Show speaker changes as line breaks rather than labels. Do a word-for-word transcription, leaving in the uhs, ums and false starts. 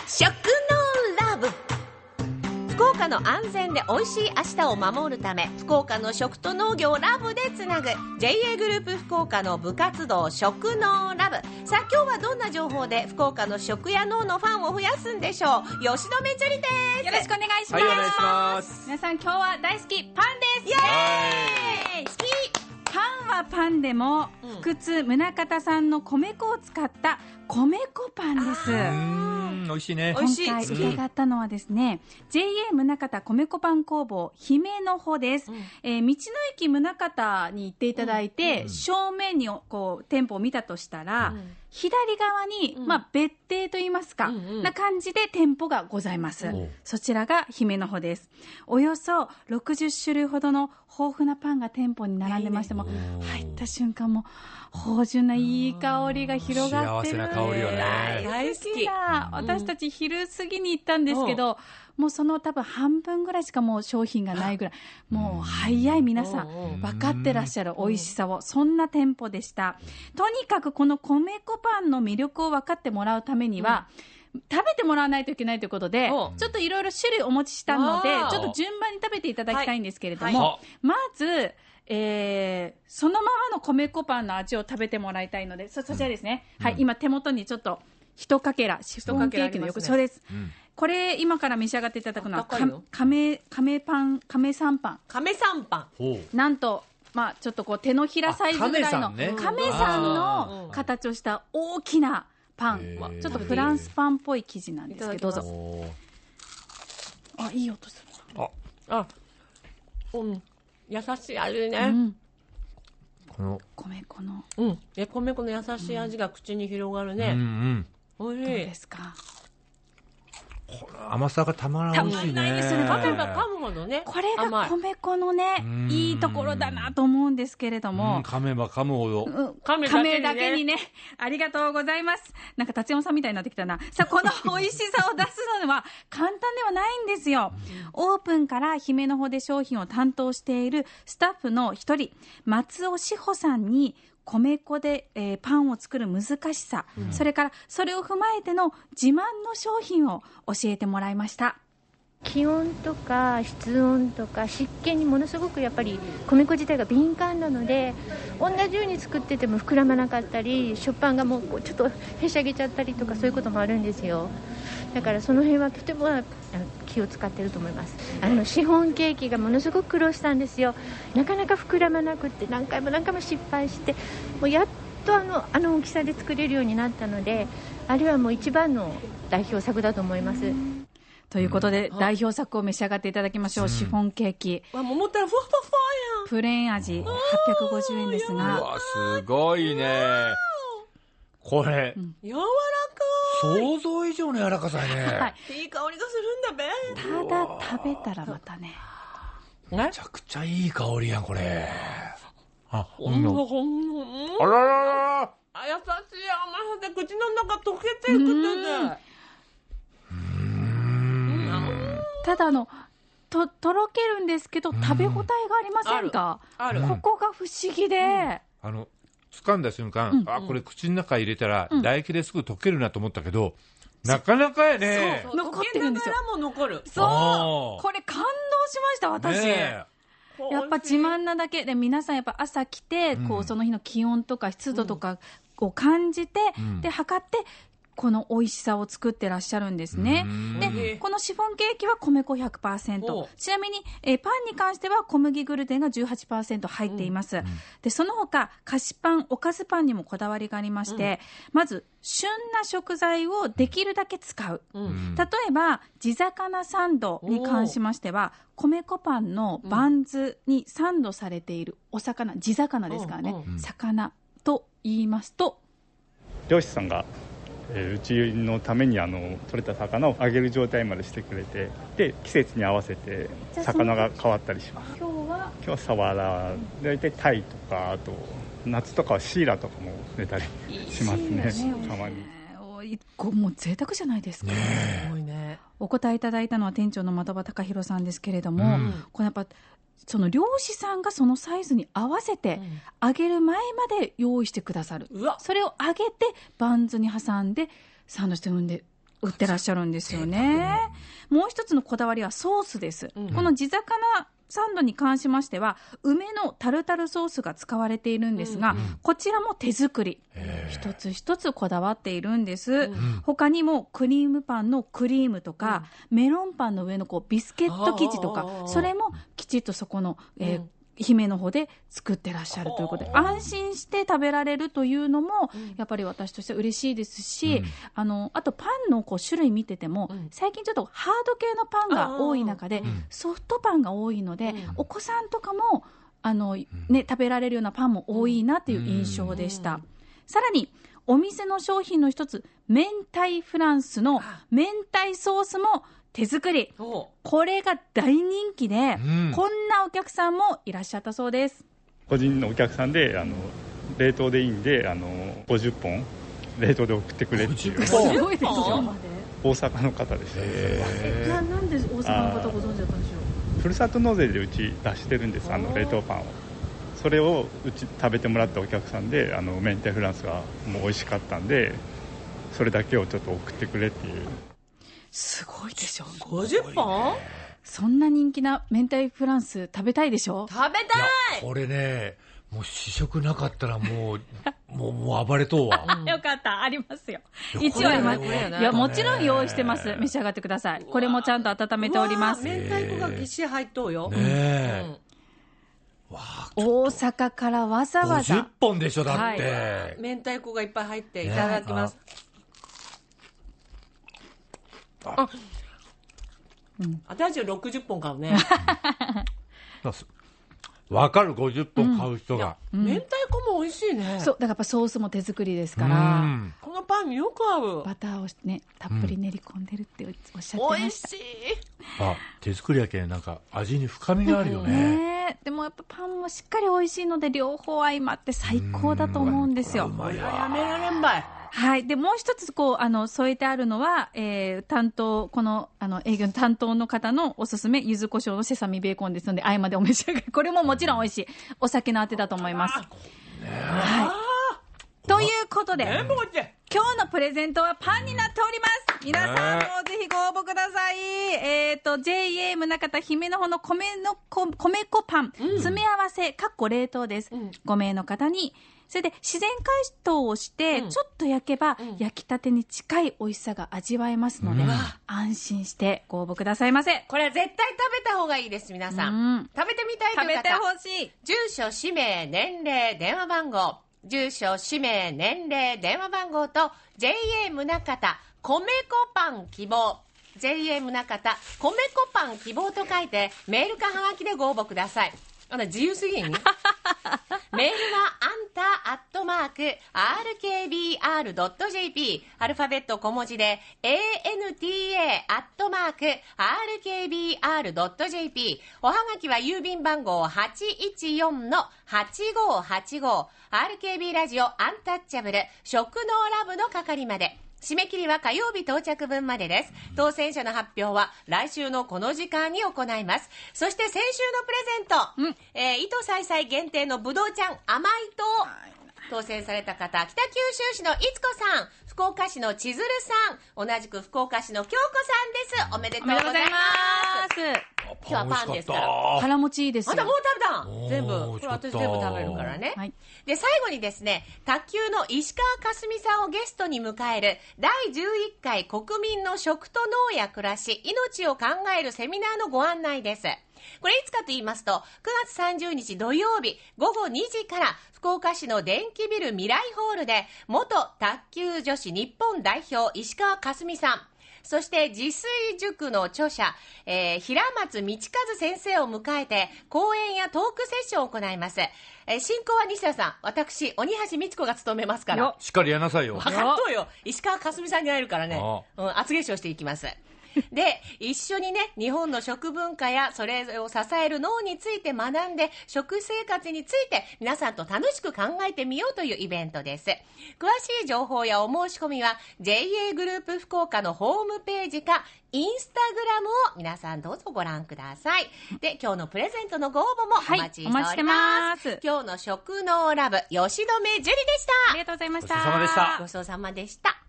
食のラブ。福岡の安全で美味しい明日を守るため、福岡の食と農業をラブでつなぐ ジェイエー グループ福岡の部活動食のラブ。さあ今日はどんな情報で福岡の食や農のファンを増やすんでしょう。吉野めちゃりです。
よろしくお願いします。
はい、お願いします。
皆さん今日は大好きパンです。
イエーイ。好き。
パンはパンでも、うん、福津宗像さんの米粉を使った米粉パンです。
うーん、美味しいね。
今回伺ったのはですね、うん、ジェイエー 宗像米粉パン工房姫の穂です、うんえー、道の駅宗像に行っていただいて、うん、正面にこう店舗を見たとしたら、うん、左側に、うんまあ、別邸といいますか、うんうん、な感じで店舗がございます、うん、そちらが姫の穂です。およそろくじゅっしゅるいほどの豊富なパンが店舗に並んでましても、入った瞬間も芳醇ないい香りが広がってる。
幸せな香りよね。
大好きな、私たち昼過ぎに行ったんですけど、うん、もうその多分半分ぐらいしかもう商品がないぐらい、もう早い皆さん分かってらっしゃる美味しさを、そんな店舗でした。とにかくこの米粉パンの魅力を分かってもらうためには、うん、食べてもらわないといけないということで、ちょっといろいろ種類お持ちしたので、ちょっと順番に食べていただきたいんですけれども、はいはい、まずえー、そのままの米粉パンの味を食べてもらいたいので、そ, そちらですね、うん、はい、今手元にちょっと一かけらシフォンケーキの横、そうです、うん、これ今から召し上がっていただくのは亀パン、亀三パン、
亀三パ
ン、なんとまあちょっとこう手のひらサイズぐらいの亀さんの形をした大きなパン、ちょっとフランスパンっぽい生地なんですけど、どうぞ。あ、いい音する。
あ、あ、うん優しい味ね、うん、
この
米粉の、
うん、え米粉の優しい味が口に広がるね、うんうん、おいしい。
どうですか。
この甘さがたまらんしね。
噛めば噛むほどね。
これが米粉のねいいところだなと思うんですけれども、
噛めば噛むほど、うん、
噛めだけにね。ありがとうございます。なんか達山さんみたいになってきたな。さあこの美味しさを出すのは簡単ではないんですよ。オープンから姫の穂で商品を担当しているスタッフの一人松尾志保さんに米粉で、えー、パンを作る難しさ、うん、それからそれを踏まえての自慢の商品を教えてもらいました。
気温とか室温とか湿気にものすごくやっぱり米粉自体が敏感なので、同じように作ってても膨らまなかったり、食パンがもうこうちょっとへしゃげちゃったりとか、そういうこともあるんですよ。だからその辺はとても気を使ってると思います。あのシフォンケーキがものすごく苦労したんですよ。なかなか膨らまなくって何回も何回も失敗して、もうやっとあの、あの大きさで作れるようになったので、あれはもう一番の代表作だと思います。
ということで、うん、代表作を召し上がっていただきましょう、うん、シフォンケーキ。
わ、もう思ったらふわふわふわやん。
プレーン味はっぴゃくごじゅうえんですが、
うわすごいねこれ、うん、
柔らかい。
想像以上の柔らかさね、
はい、いい香りがするんだべ。
ただ食べたらまたね、
めちゃくちゃいい香りやんこれ。あ、
ほんのほんの、
あらららら、
あ、優しい甘さで口の中溶けていくってね。
ただあの と, とろけるんですけど食べ応えがありませんか。
ある、
ある。ここが不思議で、うん、
あの掴んだ瞬間、うん、あこれ口の中入れたら、うん、唾液ですぐ溶けるなと思ったけど、なかなかやね。
そうそう、残ってるんですよ。も残る。
そう、これ感動しました私、ね、やっぱ自慢なだけで、皆さんやっぱ朝来て、うん、こうその日の気温とか湿度とかを感じて、うん、で測ってこの美味しさを作ってらっしゃるんですね。で、このシフォンケーキは米粉 ひゃくパーセント、 ちなみに、えー、パンに関しては小麦グルテンが じゅうはちパーセント 入っています、うん、でその他菓子パン、おかずパンにもこだわりがありまして、うん、まず旬な食材をできるだけ使う、うん、例えば地魚サンドに関しましては、米粉パンのバンズにサンドされているお魚、地魚ですからね、うんうん、魚と言いますと、
漁師さんがえー、うちのためにあの取れた魚を揚げる状態までしてくれて、で季節に合わせて魚が変わったりします。
今日は
今日はサワラ、大体タイとか、あと夏とかはシイラとかも出たりしますね。たまに
もう贅沢じゃないですか、ね、
すごいね。
お答えいただいたのは店長の的場貴弘さんですけれども、うん、このやっぱその漁師さんがそのサイズに合わせて、揚げる前まで用意してくださる、うん、それを揚げてバンズに挟んでサンドしてるんで、 売ってらっしゃるんですよね。もう一つのこだわりはソースです。うん、この地魚サンドに関しましては梅のタルタルソースが使われているんですが、うん、こちらも手作り、一つ一つこだわっているんです、うん、他にもクリームパンのクリームとか、うん、メロンパンの上のこうビスケット生地とか、それもきちっとそこの、えーうん姫の方で作ってらっしゃるということで、安心して食べられるというのもやっぱり私としては嬉しいですし、うん、あのあとパンのこう種類見てても、うん、最近ちょっとハード系のパンが多い中で、うん、ソフトパンが多いので、うん、お子さんとかもあの、ね、食べられるようなパンも多いなという印象でした、うん、さらにお店の商品の一つ明太フランスの明太ソースも手作り、これが大人気で、うん、こんなお客さんもいらっしゃったそうです。
個人のお客さんであの冷凍でいいんであのごじゅっぽん冷凍で送ってくれっていう。
すごいですよ。
大阪の方でした。
えななんで大阪の方ご存知だったんでしょう。
ふるさと納税でうち出してるんです、あの冷凍パンを。それをうち食べてもらったお客さんであの明太フランスがもう美味しかったんで、それだけをちょっと送ってくれっていう。
すごいでしょ。
ごじゅっぽん？
そんな人気な明太フランス食べたいでしょ。
食べたい。
これね、もう試食なかったらもうもうもう暴れとうわ。
よかった、ありますよ。一応あります。いやもちろん用意してます。召し上がってください。これもちゃんと温めております。
明太子がぎっしり入っとうよ。
ねえ。
うん、わ大阪からわざわざ。
ごじゅっぽんでしょだって。はい、
明太子がいっぱい入っていただきます。ね、あ、うん、私はろくじゅっぽん買うね。
わかる、ごじゅっぽん買う人が、
うん、明太子も美味しいね。
そうだからやっぱソースも手作りですから、うん、
このパンによく合う。
バターをねたっぷり練り込んでるっておっしゃってました、うん、美味しい。
あ、手作りやけんなんか味に深みがあるよね、うん、
ね。でもやっぱパンもしっかり美味しいので両方相まって最高だと思うんですよ。
うまいわ。
やめられんばい。
はい。で、もう一つ、こう、あの、添えてあるのは、えー、担当、この、あの、営業の担当の方のおすすめ、柚子胡椒のセサミベーコンですので、合間でお召し上がり。これももちろん美味しい。お酒のあてだと思います。はい。ということで、今日のプレゼントはパンになっております。皆さんもぜひご応募ください。えっ、ー、と、ジェイエー 宗像姫の方の米のこ、米粉パン、うん、詰め合わせ、かっこ冷凍です。うん、ご名の方に、それで自然解凍をして、ちょっと焼けば、うん、焼きたてに近い美味しさが味わえますので、うん、安心してご応募くださいませ。
これは絶対食べた方がいいです、皆さん。うん、食べてみたいという方。
食べてほしい。
住所、氏名、年齢、電話番号。住所、氏名、年齢、電話番号と ジェイエー 宗像米粉パン希望 ジェイエー 宗像米粉パン希望と書いてメールかはがきでご応募ください。あの自由すぎんメールはあんたアットマーク アールケービーアールドットジェーピー アルファベット小文字で エーエヌティーエー アットマーク アールケービーアールドットジェーピー おはがきは郵便番号 はちいちよん のはちごはちご アールケービー ラジオアンタッチャブル食のラブの係まで。締め切りは火曜日到着分までです。当選者の発表は来週のこの時間に行います。そして先週のプレゼント、うん、えー、糸さいさい限定のぶどうちゃん甘いと当選された方、北九州市のいつこさん、福岡市の千鶴さん、同じく福岡市の京子さんです。おめでとうございます。今日はパンですから。
腹持ちいいですよ。
またもう食べたん全部。これ私全部食べるからね。はい、で、最後にですね、卓球の石川佳純さんをゲストに迎えるだいじゅういっかい国民の食と農や暮らし、命を考えるセミナーのご案内です。これいつかと言いますと、くがつさんじゅうにち土曜日ごごにじから福岡市の電気ビル未来ホールで元卓球女子日本代表石川佳純さん、そして自炊塾の著者、えー、平松道和先生を迎えて講演やトークセッションを行います。えー、進行は西田さん、私鬼橋美智子が務めますから。
しっかりやなさいよ。
分かっとうよ。石川佳純さんに会えるからね、うん、厚化粧していきます。で、一緒にね、日本の食文化やそれを支える脳について学んで、食生活について皆さんと楽しく考えてみようというイベントです。詳しい情報やお申し込みは ジェイエー グループ福岡のホームページかインスタグラムを皆さんどうぞご覧ください。で、今日のプレゼントのご応募もお待ちしております。はい、お待ちしてます。今日の食のラブ、吉留樹里でした。
ありがとうございました。
ごちそうさまでした。
ごちそうさまでした。